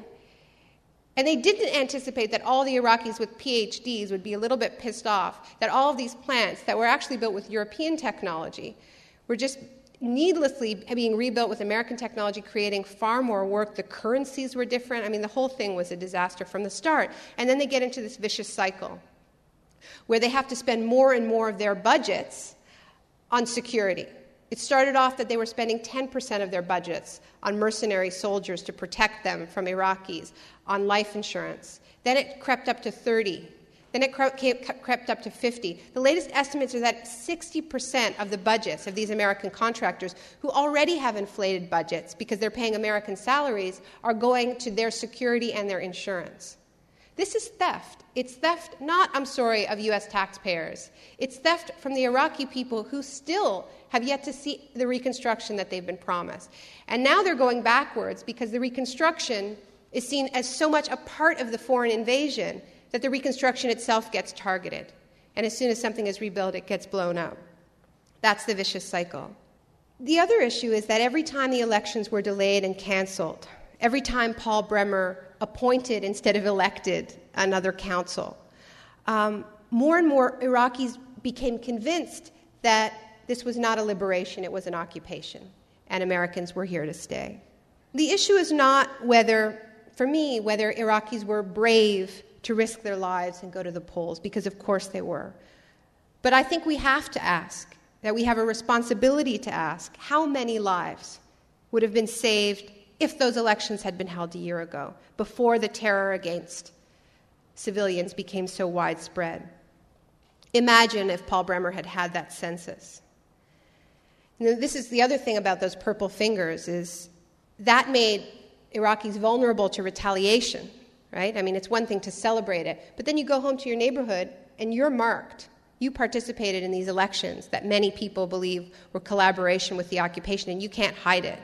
And they didn't anticipate that all the Iraqis with P H Ds would be a little bit pissed off, that all of these plants that were actually built with European technology were just needlessly being rebuilt with American technology, creating far more work. The currencies were different. I mean, the whole thing was a disaster from the start. And then they get into this vicious cycle where they have to spend more and more of their budgets on security. It started off that they were spending ten percent of their budgets on mercenary soldiers to protect them from Iraqis, on life insurance. Then it crept up to thirty. Then it crept up to fifty. The latest estimates are that sixty percent of the budgets of these American contractors, who already have inflated budgets because they're paying American salaries, are going to their security and their insurance. This is theft. It's theft not, I'm sorry, of U S taxpayers. It's theft from the Iraqi people who still have yet to see the reconstruction that they've been promised. And now they're going backwards because the reconstruction is seen as so much a part of the foreign invasion that the reconstruction itself gets targeted. And as soon as something is rebuilt, it gets blown up. That's the vicious cycle. The other issue is that every time the elections were delayed and canceled, every time Paul Bremer appointed instead of elected another council, um, more and more Iraqis became convinced that this was not a liberation, it was an occupation, and Americans were here to stay. The issue is not whether, for me, whether Iraqis were brave to risk their lives and go to the polls, because of course they were. But I think we have to ask, that we have a responsibility to ask, how many lives would have been saved if those elections had been held a year ago, before the terror against civilians became so widespread? Imagine if Paul Bremer had had that census. You know, this is the other thing about those purple fingers, is that made Iraqis vulnerable to retaliation, right? I mean, it's one thing to celebrate it, but then you go home to your neighborhood and you're marked. You participated in these elections that many people believe were collaboration with the occupation, and you can't hide it.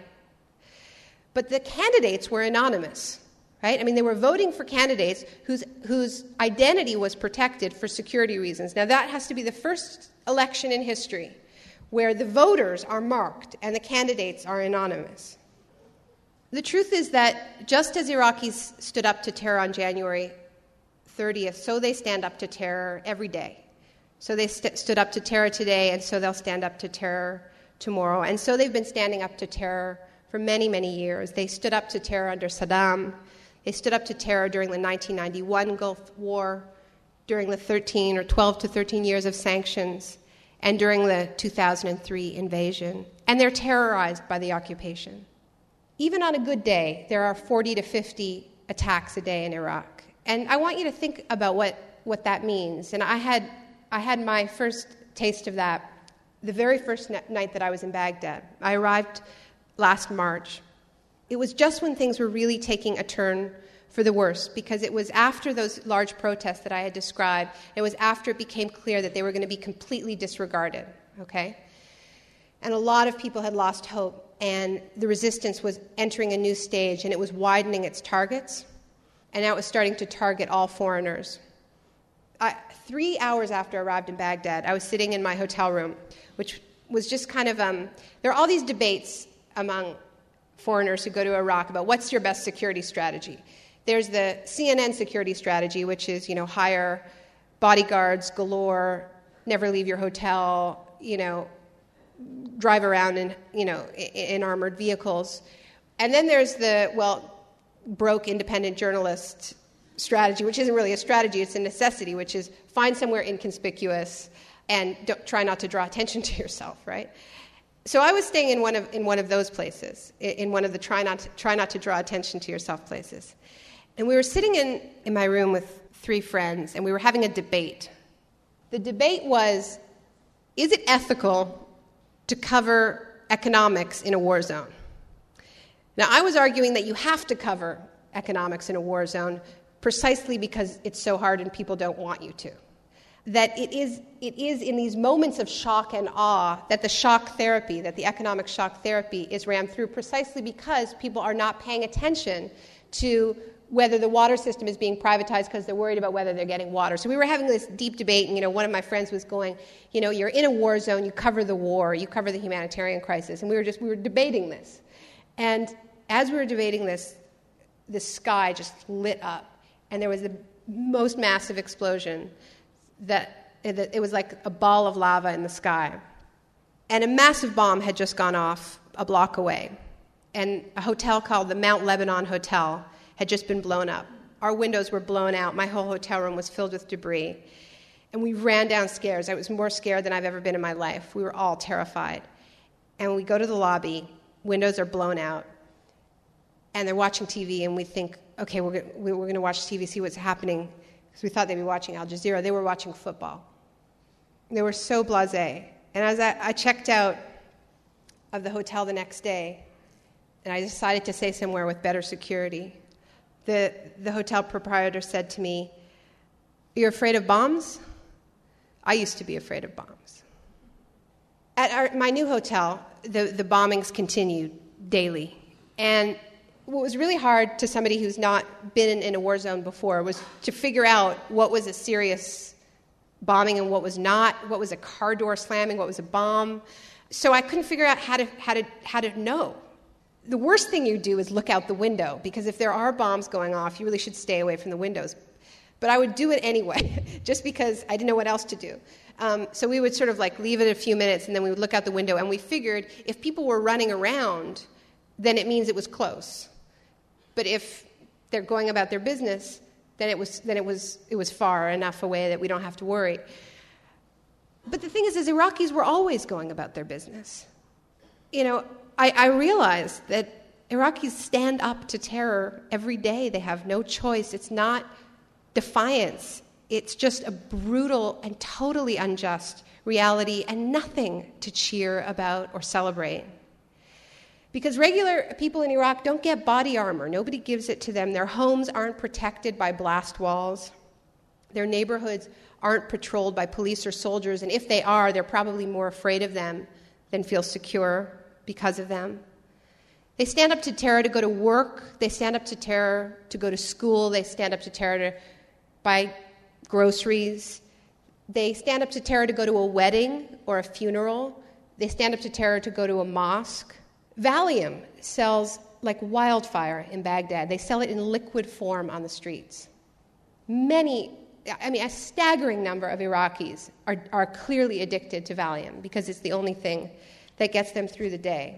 But the candidates were anonymous, right? I mean, they were voting for candidates whose, whose identity was protected for security reasons. Now, that has to be the first election in history where the voters are marked and the candidates are anonymous. The truth is that just as Iraqis stood up to terror on January thirtieth, so they stand up to terror every day. So they st- stood up to terror today, and so they'll stand up to terror tomorrow. And so they've been standing up to terror for many, many years. They stood up to terror under Saddam. They stood up to terror during the nineteen ninety-one Gulf War, during the thirteen or twelve to thirteen years of sanctions, and during the two thousand three invasion. And they're terrorized by the occupation. Even on a good day, there are forty to fifty attacks a day in Iraq. And I want you to think about what, what that means. And I had, I had my first taste of that the very first n- night that I was in Baghdad. I arrived last March. It was just when things were really taking a turn for the worse, because it was after those large protests that I had described. It was after it became clear that they were going to be completely disregarded, okay? And a lot of people had lost hope, and the resistance was entering a new stage, and it was widening its targets, and now it was starting to target all foreigners. I, three hours after I arrived in Baghdad, I was sitting in my hotel room, which was just kind of, um, there are all these debates among foreigners who go to Iraq about what's your best security strategy. There's the C N N security strategy, which is, you know, hire bodyguards galore, never leave your hotel, you know, drive around in, you know, in, in armored vehicles. And then there's the, well, broke independent journalist strategy, which isn't really a strategy, it's a necessity, which is find somewhere inconspicuous and don't, try not to draw attention to yourself, right? So I was staying in one of in one of those places, in one of the try not to, try not to draw attention to yourself places. And we were sitting in, in my room with three friends, and we were having a debate. The debate was, is it ethical to cover economics in a war zone? Now, I was arguing that you have to cover economics in a war zone precisely because it's so hard and people don't want you to. That it is, it is in these moments of shock and awe that the shock therapy, that the economic shock therapy is rammed through precisely because people are not paying attention to whether the water system is being privatized because they're worried about whether they're getting water. So we were having this deep debate, and you know, one of my friends was going, you know, you're in a war zone, you cover the war, you cover the humanitarian crisis, and we were just, we were debating this. And as we were debating this, the sky just lit up, and there was the most massive explosion that it was like a ball of lava in the sky. And a massive bomb had just gone off a block away. And a hotel called the Mount Lebanon Hotel had just been blown up. Our windows were blown out. My whole hotel room was filled with debris. And we ran downstairs. I was more scared than I've ever been in my life. We were all terrified. And we go to the lobby. Windows are blown out. And they're watching T V, and we think, okay, we're going we're going to watch T V, see what's happening. Because we thought they'd be watching Al Jazeera. They were watching football. They were so blasé. And as I, I checked out of the hotel the next day, and I decided to stay somewhere with better security, the, the hotel proprietor said to me, "You're afraid of bombs?" I used to be afraid of bombs. At our, my new hotel, the, the bombings continued daily. And what was really hard to somebody who's not been in, in a war zone before was to figure out what was a serious bombing and what was not, what was a car door slamming, what was a bomb. So I couldn't figure out how to how to how to know. The worst thing you do is look out the window, because if there are bombs going off, you really should stay away from the windows. But I would do it anyway, just because I didn't know what else to do. Um, so we would sort of like leave it a few minutes, and then we would look out the window, and we figured if people were running around, then it means it was close. But if they're going about their business, then it was then it was it was far enough away that we don't have to worry. But the thing is, is Iraqis were always going about their business. You know, I, I realized that Iraqis stand up to terror every day. They have no choice. It's not defiance. It's just a brutal and totally unjust reality and nothing to cheer about or celebrate. Because regular people in Iraq don't get body armor. Nobody gives it to them. Their homes aren't protected by blast walls. Their neighborhoods aren't patrolled by police or soldiers. And if they are, they're probably more afraid of them than feel secure because of them. They stand up to terror to go to work. They stand up to terror to go to school. They stand up to terror to buy groceries. They stand up to terror to go to a wedding or a funeral. They stand up to terror to go to a mosque. Valium sells like wildfire in Baghdad. They sell it in liquid form on the streets. Many, I mean, a staggering number of Iraqis are, are clearly addicted to Valium because it's the only thing that gets them through the day.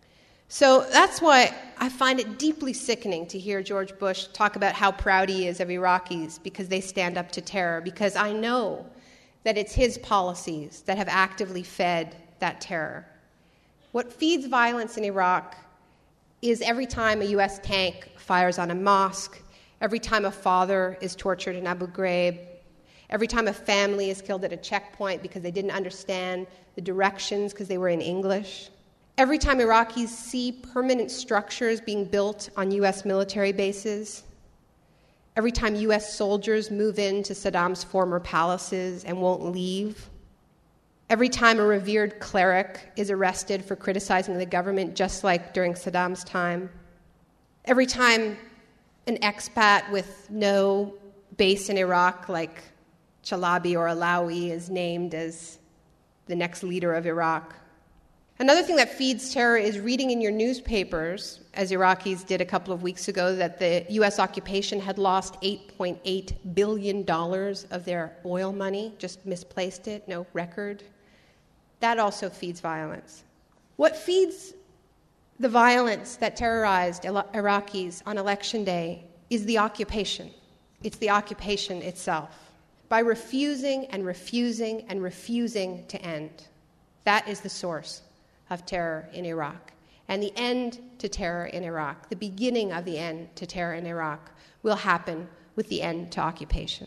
So that's why I find it deeply sickening to hear George Bush talk about how proud he is of Iraqis because they stand up to terror, because I know that it's his policies that have actively fed that terror. What feeds violence in Iraq is every time a U S tank fires on a mosque, every time a father is tortured in Abu Ghraib, every time a family is killed at a checkpoint because they didn't understand the directions because they were in English, every time Iraqis see permanent structures being built on U S military bases, every time U S soldiers move into Saddam's former palaces and won't leave, every time a revered cleric is arrested for criticizing the government, just like during Saddam's time, every time an expat with no base in Iraq, like Chalabi or Alawi, is named as the next leader of Iraq, Another thing that feeds terror is reading in your newspapers, as Iraqis did a couple of weeks ago, that the U S occupation had lost eight point eight billion dollars of their oil money, just misplaced it, no record. That also feeds violence. What feeds the violence that terrorized Iraqis on Election Day is the occupation. It's the occupation itself. By refusing and refusing and refusing to end. That is the source of terror in Iraq. And the end to terror in Iraq, the beginning of the end to terror in Iraq, will happen with the end to occupation.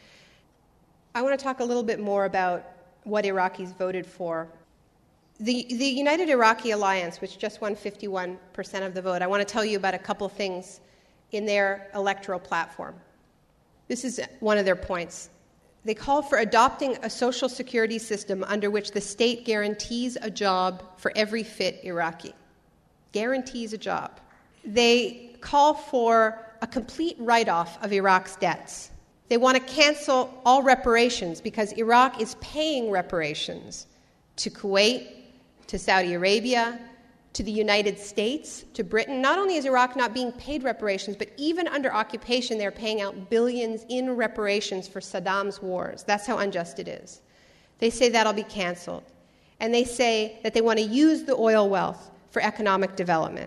I want to talk a little bit more about what Iraqis voted for. The, the United Iraqi Alliance, which just won fifty-one percent of the vote, I want to tell you about a couple of things in their electoral platform. This is one of their points. They call for adopting a social security system under which the state guarantees a job for every fit Iraqi. Guarantees a job. They call for a complete write-off of Iraq's debts. They want to cancel all reparations because Iraq is paying reparations to Kuwait, to Saudi Arabia, to the United States, to Britain. Not only is Iraq not being paid reparations, but even under occupation, they're paying out billions in reparations for Saddam's wars. That's how unjust it is. They say that'll be canceled. And they say that they want to use the oil wealth for economic development.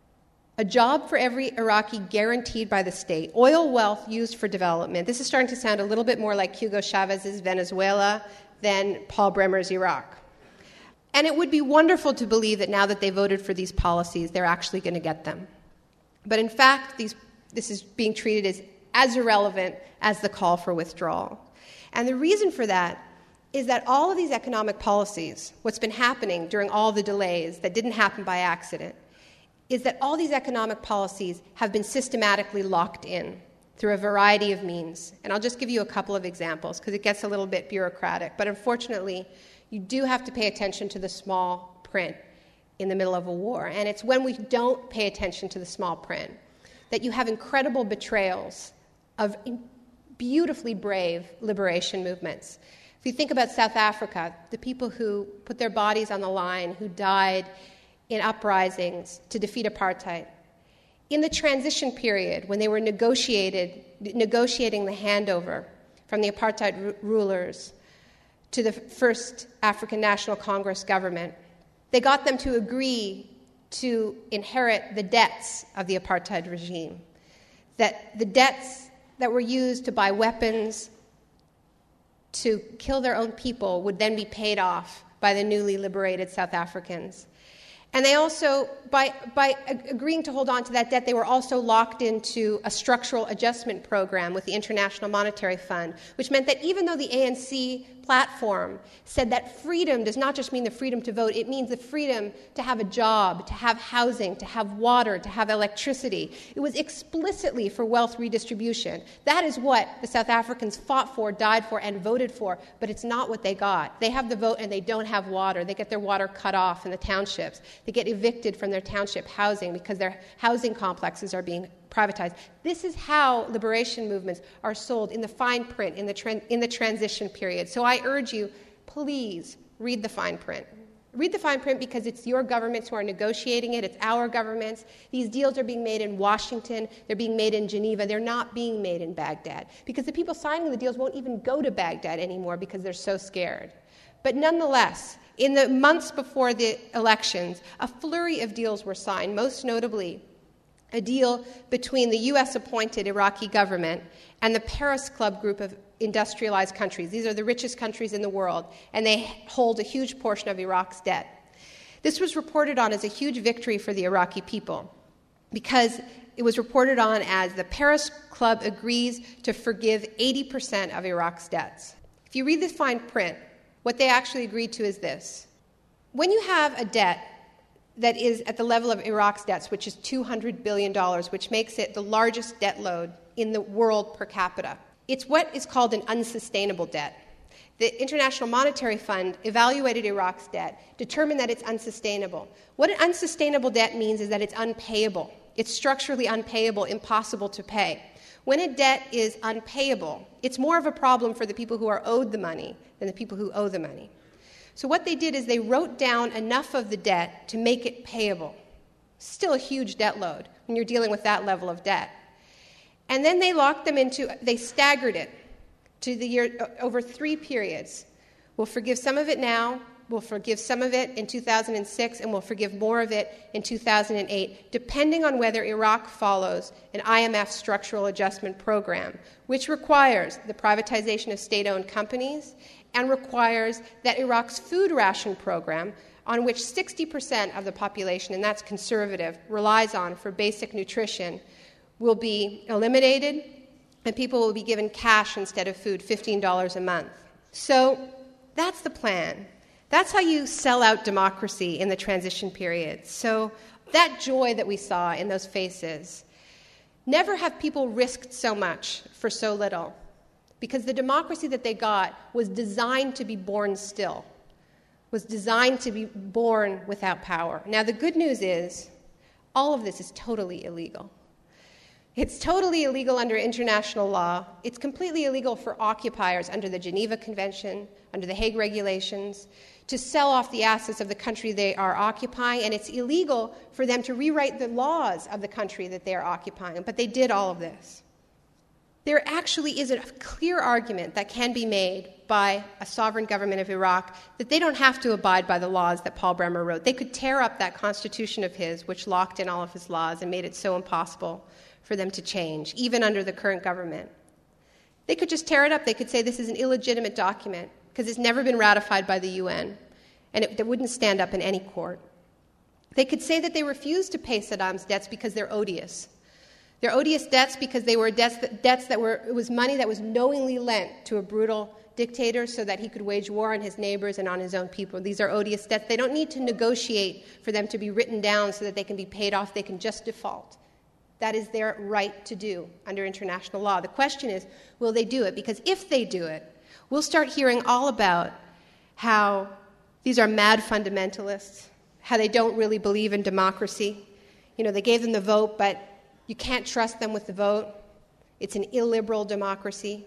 A job for every Iraqi guaranteed by the state. Oil wealth used for development. This is starting to sound a little bit more like Hugo Chavez's Venezuela than Paul Bremer's Iraq. And it would be wonderful to believe that now that they voted for these policies, they're actually going to get them. But in fact, these, this is being treated as as irrelevant as the call for withdrawal. And the reason for that is that all of these economic policies, what's been happening during all the delays that didn't happen by accident, is that all these economic policies have been systematically locked in through a variety of means. And I'll just give you a couple of examples because it gets a little bit bureaucratic. But unfortunately, you do have to pay attention to the small print in the middle of a war. And it's when we don't pay attention to the small print that you have incredible betrayals of beautifully brave liberation movements. If you think about South Africa, the people who put their bodies on the line, who died in uprisings to defeat apartheid, in the transition period when they were negotiated, negotiating the handover from the apartheid r- rulers to the first African National Congress government, they got them to agree to inherit the debts of the apartheid regime, that the debts that were used to buy weapons to kill their own people would then be paid off by the newly liberated South Africans. And they also, by, by agreeing to hold on to that debt, they were also locked into a structural adjustment program with the International Monetary Fund, which meant that even though the A N C platform said that freedom does not just mean the freedom to vote, it means the freedom to have a job, to have housing, to have water, to have electricity. It was explicitly for wealth redistribution. That is what the South Africans fought for, died for, and voted for, but it's not what they got. They have the vote and they don't have water. They get their water cut off in the townships. They get evicted from their township housing because their housing complexes are being privatized. This is how liberation movements are sold in the fine print, in the, tra- in the transition period. So I urge you, please read the fine print. Read the fine print because it's your governments who are negotiating it. It's our governments. These deals are being made in Washington. They're being made in Geneva. They're not being made in Baghdad because the people signing the deals won't even go to Baghdad anymore because they're so scared. But nonetheless, in the months before the elections, a flurry of deals were signed, most notably a deal between the U S-appointed Iraqi government and the Paris Club group of industrialized countries. These are the richest countries in the world, and they hold a huge portion of Iraq's debt. This was reported on as a huge victory for the Iraqi people because it was reported on as the Paris Club agrees to forgive eighty percent of Iraq's debts. If you read the fine print, what they actually agreed to is this. When you have a debt that is at the level of Iraq's debts, which is two hundred billion dollars, which makes it the largest debt load in the world per capita, it's what is called an unsustainable debt. The International Monetary Fund evaluated Iraq's debt, determined that it's unsustainable. What an unsustainable debt means is that it's unpayable. It's structurally unpayable, impossible to pay. When a debt is unpayable, it's more of a problem for the people who are owed the money than the people who owe the money. So what they did is they wrote down enough of the debt to make it payable. Still a huge debt load when you're dealing with that level of debt. And then they locked them into, they staggered it to the year, over three periods. We'll forgive some of it now, we'll forgive some of it in two thousand six, and we'll forgive more of it in two thousand eight, depending on whether Iraq follows an I M F structural adjustment program, which requires the privatization of state-owned companies and requires that Iraq's food ration program, on which sixty percent of the population, and that's conservative, relies on for basic nutrition, will be eliminated, and people will be given cash instead of food, fifteen dollars a month. So that's the plan. That's how you sell out democracy in the transition period. So that joy that we saw in those faces, never have people risked so much for so little, because the democracy that they got was designed to be born still, was designed to be born without power. Now, the good news is all of this is totally illegal. It's totally illegal under international law. It's completely illegal for occupiers under the Geneva Convention, under the Hague Regulations, to sell off the assets of the country they are occupying, and it's illegal for them to rewrite the laws of the country that they are occupying. But they did all of this. There actually is a clear argument that can be made by a sovereign government of Iraq that they don't have to abide by the laws that Paul Bremer wrote. They could tear up that constitution of his, which locked in all of his laws and made it so impossible for them to change, even under the current government. They could just tear it up. They could say this is an illegitimate document because it's never been ratified by the U N, and it, it wouldn't stand up in any court. They could say that they refuse to pay Saddam's debts because they're odious. They're odious debts because they were debts that, debts that were, it was money that was knowingly lent to a brutal dictator so that he could wage war on his neighbors and on his own people. These are odious debts. They don't need to negotiate for them to be written down so that they can be paid off. They can just default. That is their right to do under international law. The question is, will they do it? Because if they do it, we'll start hearing all about how these are mad fundamentalists, how they don't really believe in democracy. You know, they gave them the vote, but you can't trust them with the vote. It's an illiberal democracy.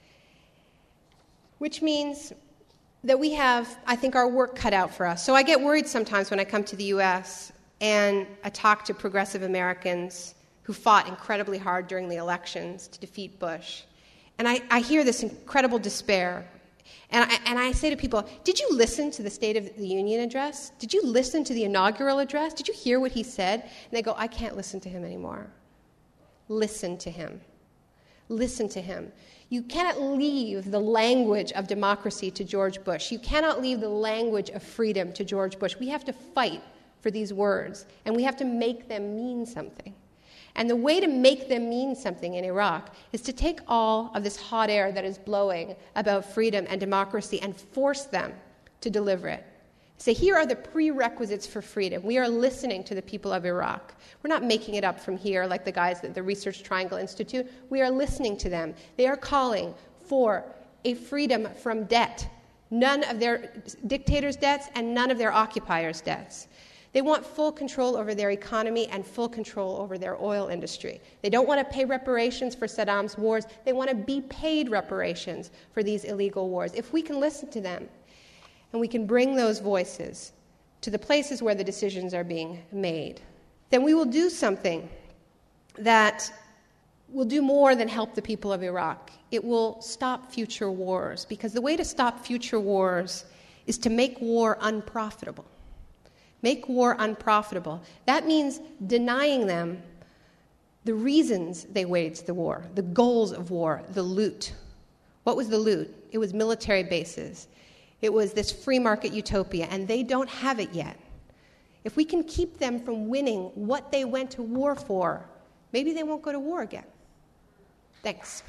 Which means that we have, I think, our work cut out for us. So I get worried sometimes when I come to the U S and I talk to progressive Americans who fought incredibly hard during the elections to defeat Bush. And I, I hear this incredible despair. And I, and I say to people, did you listen to the State of the Union address? Did you listen to the inaugural address? Did you hear what he said? And they go, I can't listen to him anymore. Listen to him. Listen to him. You cannot leave the language of democracy to George Bush. You cannot leave the language of freedom to George Bush. We have to fight for these words, and we have to make them mean something. And the way to make them mean something in Iraq is to take all of this hot air that is blowing about freedom and democracy and force them to deliver it. Say, here are the prerequisites for freedom. We are listening to the people of Iraq. We're not making it up from here like the guys at the Research Triangle Institute. We are listening to them. They are calling for a freedom from debt. None of their dictators' debts and none of their occupiers' debts. They want full control over their economy and full control over their oil industry. They don't want to pay reparations for Saddam's wars. They want to be paid reparations for these illegal wars. If we can listen to them and we can bring those voices to the places where the decisions are being made, then we will do something that will do more than help the people of Iraq. It will stop future wars, because the way to stop future wars is to make war unprofitable. Make war unprofitable. That means denying them the reasons they waged the war, the goals of war, the loot. What was the loot? It was military bases. It was this free market utopia, and they don't have it yet. If we can keep them from winning what they went to war for, maybe they won't go to war again. Thanks.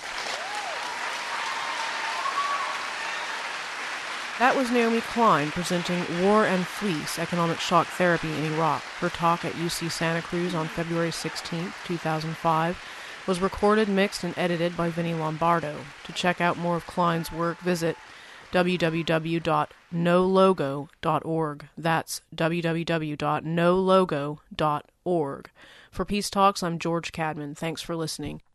That was Naomi Klein presenting War and Fleece, Economic Shock Therapy in Iraq. Her talk at U C Santa Cruz on February sixteenth, two thousand five was recorded, mixed, and edited by Vinnie Lombardo. To check out more of Klein's work, visit w w w dot no logo dot org. That's w w w dot no logo dot org. For Peace Talks, I'm George Cadman. Thanks for listening.